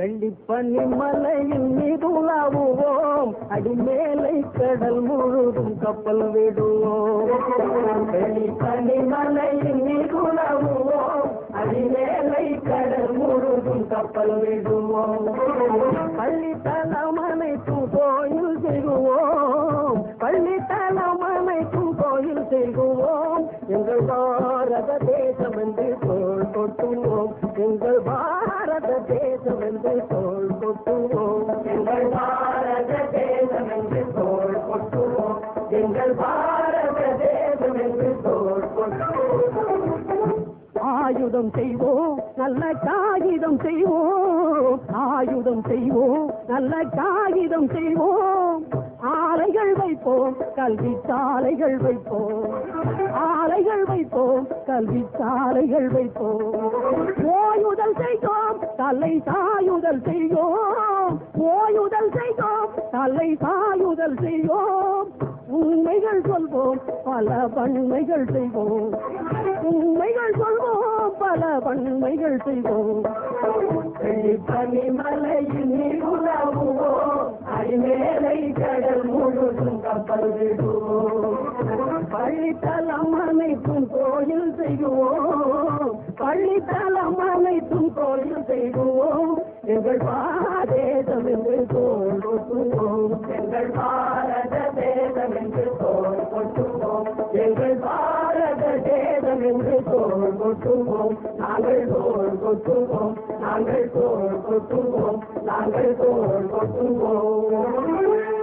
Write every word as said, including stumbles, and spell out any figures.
வெள்ளிப்பனி மலையின் மீது உலாவுவோம், அடிமேலை கடல் முழுதும் கப்பல் விடுவோம். வெள்ளிப்பனி மலையின் மீது உலாவுவோம், அடிமேலை கடல் முழுதும் கப்பல் விடுவோம். பள்ளித்தலம் அனைத்தும் கோயில் செய்வோம், பள்ளித்தலம் அனைத்தும் கோயில் செய்வோம். எங்கள் பாரத தேசம் என்று தோள் கொட்டுவோம், எங்கள் பாரத தேசம் என்று தோள் கொட்டுவோம், எங்கள் பாரத தேசம் என்று தோள் கொட்டுவோம், எங்கள் பாரத தேசம் என்று தோள் கொட்டுவோம். ஆயுதம் செய்வோம், நல்ல காகிதம் செய்வோம், ஆயுதம் செய்வோம், நல்ல காகிதம் செய்வோம். ஆலைகள் வைப்போம், கல்வி சாலைகள் வைப்போம், ஆலைகள் வைப்போம், கல்வி சாலைகள் வைப்போம். ஓயுதல் செய்வோம், தலை சாயுதல் செய்வோம், ஓயுதல் செய்வோம், தலை சாயுதல் செய்வோம். உண்மைகள் சொல்வோம், பல பன்மைகள் செய்வோம், உண்மைகள் சொல்வோம், பல பன்மைகள் செய்வோம். வெள்ளிப்பனி மலையின் நீர் உலாவுவோம், அடிமேலை கடல் முழுதும் கப்பல் விடுவோம். பள்ளித்தலம் அனைத்தும் கோயில் செய்வோம், பள்ளித்தலம் அனைத்தும் கோயில் செய்வோம். எங்கள் பாரதேசம் என்று தோள் கொட்டுவோம், எங்கள் பாரத தேசம் என்று தோள் கொட்டுவோம், எங்கள் பாரத தேசம் என்று தோள் கொட்டுவோம். நாங்கள் தோள் கொட்டுவோம், நாங்கள் தோள் கொட்டுவோம், நாங்கள் தோள் கொட்டுவோம்.